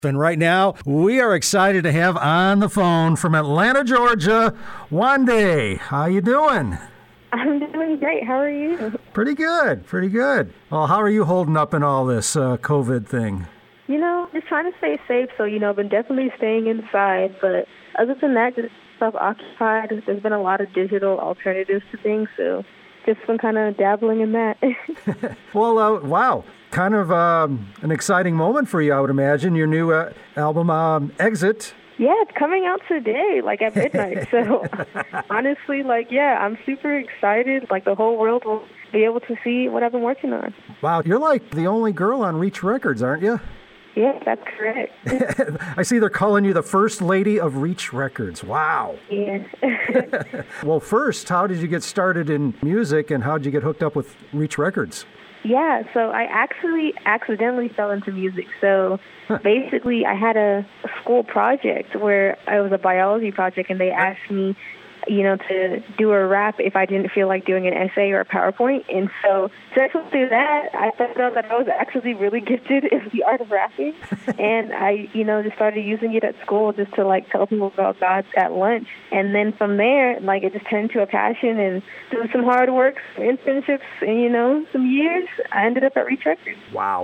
And right now, we are excited to have on the phone from Atlanta, Georgia, Wande. How you doing? I'm doing great. How are you? Pretty good, pretty good. Well, how are you holding up in all this COVID thing? Just trying to stay safe. So, I've been definitely staying inside. But other than that, just self-occupied. There's been a lot of digital alternatives to things. So just been kind of dabbling in that. Well, wow. Kind of an exciting moment for you, I would imagine. Your new album, Exit. Yeah, it's coming out today, at midnight. So honestly, I'm super excited. The whole world will be able to see what I've been working on. Wow, you're like the only girl on Reach Records, aren't you? Yeah, that's correct. I see they're calling you the first lady of Reach Records. Wow. Yeah. Well, first, how did you get started in music and how did you get hooked up with Reach Records? Yeah, so I actually accidentally fell into music. So basically, I had a school project where it was a biology project, and they asked me, to do a rap if I didn't feel like doing an essay or a PowerPoint. And so through that, I found out that I was actually really gifted in the art of rapping. And I, just started using it at school just to, tell people about God at lunch. And then from there, it just turned into a passion, and through some hard work, some internships, and, some years, I ended up at Reach Records. Wow.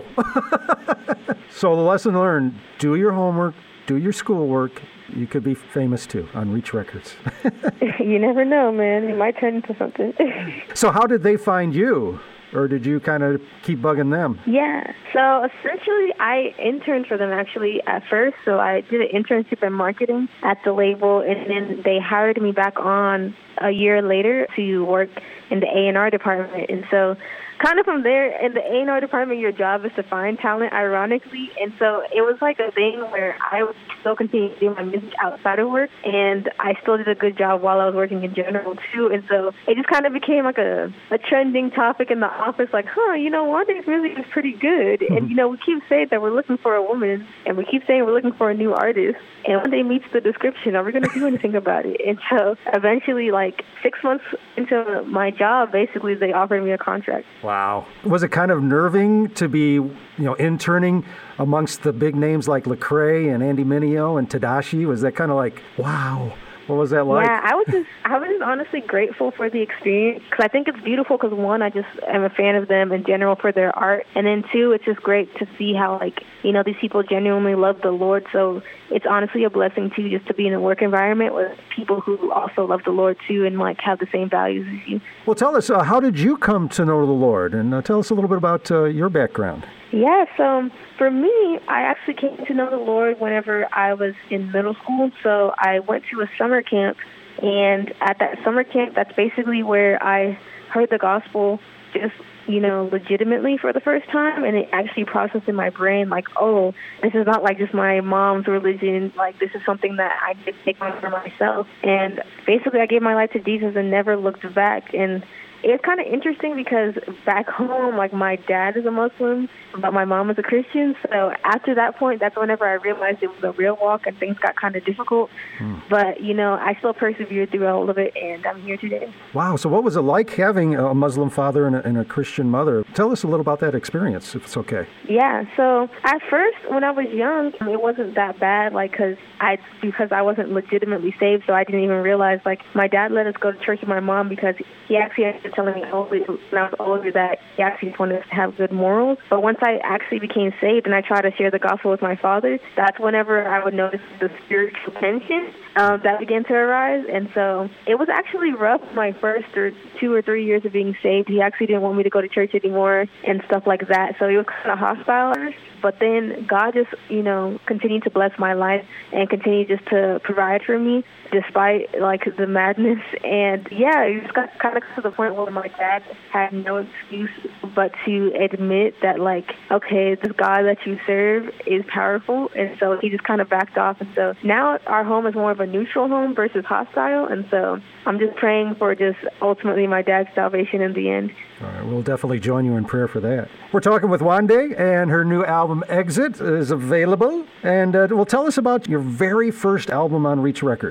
So the lesson learned, do your homework, do your schoolwork. You could be famous, too, on Reach Records. You never know, man. It might turn into something. So how did they find you? Or did you kind of keep bugging them? Yeah. So essentially, I interned for them actually at first. So I did an internship in marketing at the label, and then they hired me back on a year later to work in the A&R department. And so kind of from there, in the A&R department, your job is to find talent, ironically. And so it was a thing where I would still continue to do my music outside of work, and I still did a good job while I was working in general, too. And so it just kind of became a trending topic in the office, Wande's music is pretty good. And, we keep saying that we're looking for a woman, and we keep saying we're looking for a new artist. And Wande meets the description. Are we going to do anything about it? And so eventually, 6 months into my job, basically, they offered me a contract. Wow. Was it kind of nerving to be, interning amongst the big names like Lecrae and Andy Mineo and Tedashii? Was that kind of wow? What was that like? Yeah, I was just honestly grateful for the experience, because I think it's beautiful because, one, I just am a fan of them in general for their art. And then, two, it's just great to see how, these people genuinely love the Lord. So it's honestly a blessing, too, just to be in a work environment with people who also love the Lord, too, and, have the same values as you. Well, tell us, how did you come to know the Lord? And tell us a little bit about your background. Yeah, so for me, I actually came to know the Lord whenever I was in middle school. So I went to a summer camp, and at that summer camp, that's basically where I heard the gospel just, legitimately for the first time, and it actually processed in my brain, oh, this is not just my mom's religion, this is something that I did take on for myself. And basically I gave my life to Jesus and never looked back. And it's kind of interesting because back home, my dad is a Muslim, but my mom is a Christian. So after that point, that's whenever I realized it was a real walk and things got kind of difficult. But, I still persevered through all of it, and I'm here today. Wow. So what was it like having a Muslim father and a Christian mother? Tell us a little about that experience, if it's okay. Yeah. So at first, when I was young, it wasn't that bad, because I wasn't legitimately saved, so I didn't even realize, my dad let us go to church with my mom because he actually had to telling me when I was older that he actually just wanted us to have good morals. But once I actually became saved and I tried to share the gospel with my father, that's whenever I would notice the spiritual tension that began to arise. And so it was actually rough my first 2 or 3 years of being saved. He actually didn't want me to go to church anymore and stuff like that. So it was kind of hostile. But then God just, continued to bless my life and continued just to provide for me despite, the madness. And, yeah, it just got kind of to the point where my dad had no excuse but to admit that, okay, this God that you serve is powerful. And so he just kind of backed off. And so now our home is more of a neutral home versus hostile. And so I'm just praying for just ultimately my dad's salvation in the end. All right, we'll definitely join you in prayer for that. We're talking with Wande, and her new album, Exit, is available. And well, tell us about your very first album on Reach Records.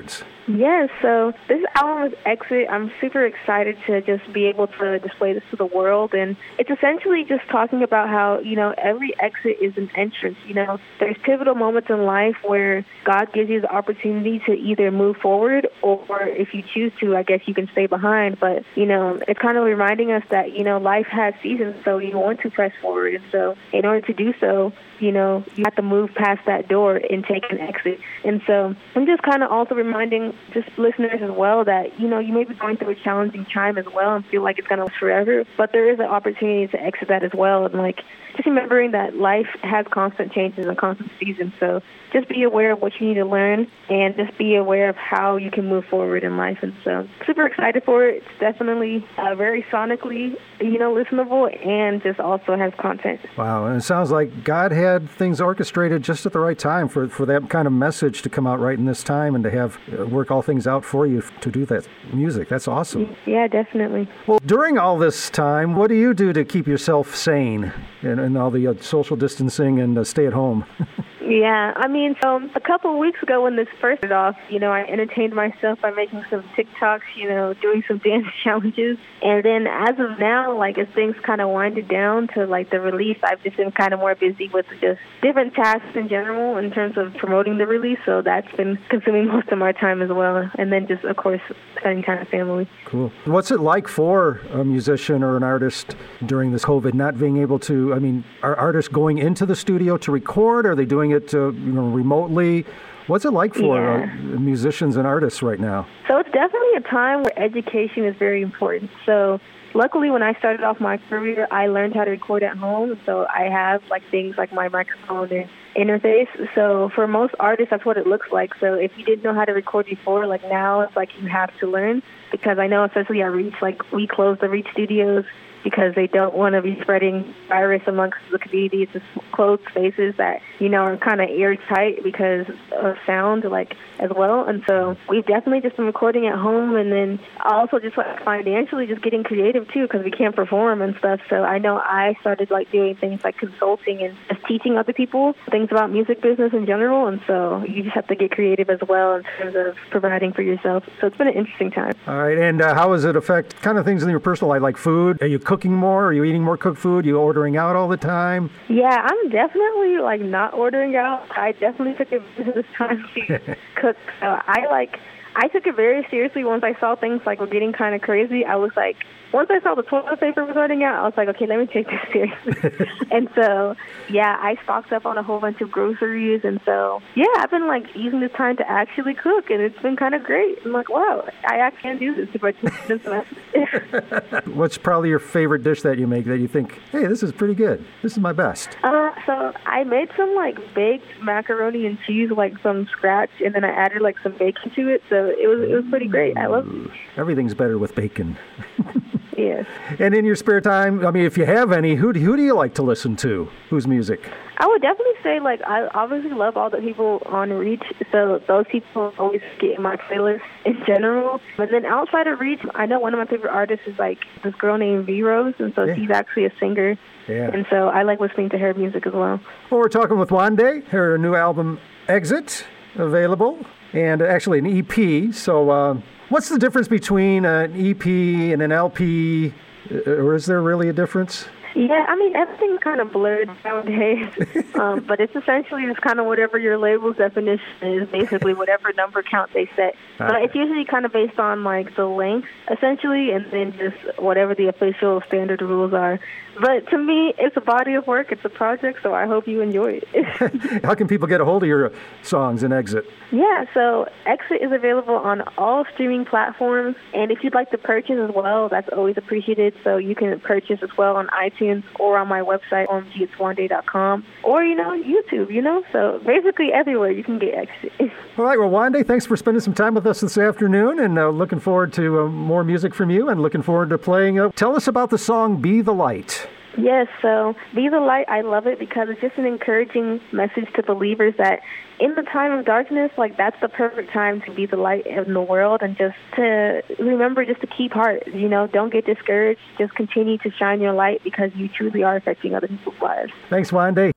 Yes, so this album is Exit. I'm super excited to just be able to display this to the world. And it's essentially just talking about how, every exit is an entrance. There's pivotal moments in life where God gives you the opportunity to either move forward or if you choose to, I guess you can stay behind. But, it's kind of reminding us that, life has seasons, so you want to press forward. And so in order to do so, you have to move past that door and take an exit. And so I'm just kind of also reminding just listeners as well that, you may be going through a challenging time as well and feel like it's going to last forever, but there is an opportunity to exit that as well. And just remembering that life has constant changes and constant seasons. So just be aware of what you need to learn and just be aware of how you can move forward in life. And so super excited for it. It's definitely very sonically, listenable and just also has content. Wow. And it sounds like God had things orchestrated just at the right time for that kind of message to come out right in this time and to have work all things out for you to do that music. That's awesome. Yeah, definitely. Well, during all this time, what do you do to keep yourself sane and all the social distancing and stay at home? Yeah, so a couple of weeks ago when this first started off, I entertained myself by making some TikToks, doing some dance challenges. And then as of now, as things kind of winded down to the release, I've just been kind of more busy with just different tasks in general in terms of promoting the release. So that's been consuming most of my time as well. And then just, of course, spending time with family. Cool. What's it like for a musician or an artist during this COVID, not being able to, are artists going into the studio to record? Are they doing it remotely? What's it like for musicians and artists right now? So it's definitely a time where education is very important. So luckily, when I started off my career, I learned how to record at home. So I have things like my microphone and interface. So for most artists, that's what it looks like. So if you didn't know how to record before, now it's you have to learn, because I know especially at Reach, we closed the Reach studios because they don't want to be spreading virus amongst the community. It's just closed spaces that, are kind of airtight because of sound, as well. And so we've definitely just been recording at home, and then also just financially just getting creative too, because we can't perform and stuff. So I know I started doing things like consulting and just teaching other people things about music business in general. And so you just have to get creative as well in terms of providing for yourself. So it's been an interesting time. All right. And how does it affect kind of things in your personal life, like food? Are you cooking more? Are you eating more cooked food? Are you ordering out all the time? Yeah, I'm definitely not ordering out. I definitely took advantage of this time to cook. So I took it very seriously once I saw things were getting kind of crazy. I was once I saw the toilet paper was running out, I was okay, let me take this seriously. And so, I stocked up on a whole bunch of groceries. And so, I've been using this time to actually cook, and it's been kind of great. I'm wow, I actually can do this if I just What's probably your favorite dish that you make that you think, hey, this is pretty good. This is my best? So I made some baked macaroni and cheese from scratch, and then I added some bacon to it. So it was pretty great. I love it. Everything's better with bacon. Yes. And in your spare time, if you have any, who do you like to listen to? Whose music? I would definitely say, I obviously love all the people on Reach, so those people always get in my playlist in general. But then outside of Reach, I know one of my favorite artists is, this girl named V-Rose, and so she's actually a singer. Yeah. And so I like listening to her music as well. Well, we're talking with Wande, her new album, Exit, available, and actually an EP. So what's the difference between an EP and an LP, or is there really a difference? Yeah, everything's kind of blurred nowadays, but it's essentially just kind of whatever your label's definition is, basically whatever number count they set. But it's usually kind of based on the length, essentially, and then just whatever the official standard rules are. But to me, it's a body of work, it's a project, so I hope you enjoy it. How can people get a hold of your songs and Exit? Yeah, so Exit is available on all streaming platforms, and if you'd like to purchase as well, that's always appreciated. So you can purchase as well on iTunes or on my website, omgitswande.com, or, YouTube, So basically everywhere you can get Exit. All right, well, Wande, thanks for spending some time with us this afternoon, and looking forward to more music from you, and looking forward to playing. Tell us about the song Be the Light. Yes, so Be the Light, I love it because it's just an encouraging message to believers that in the time of darkness, that's the perfect time to be the light in the world, and just to remember just to keep heart, don't get discouraged. Just continue to shine your light because you truly are affecting other people's lives. Thanks, Wande.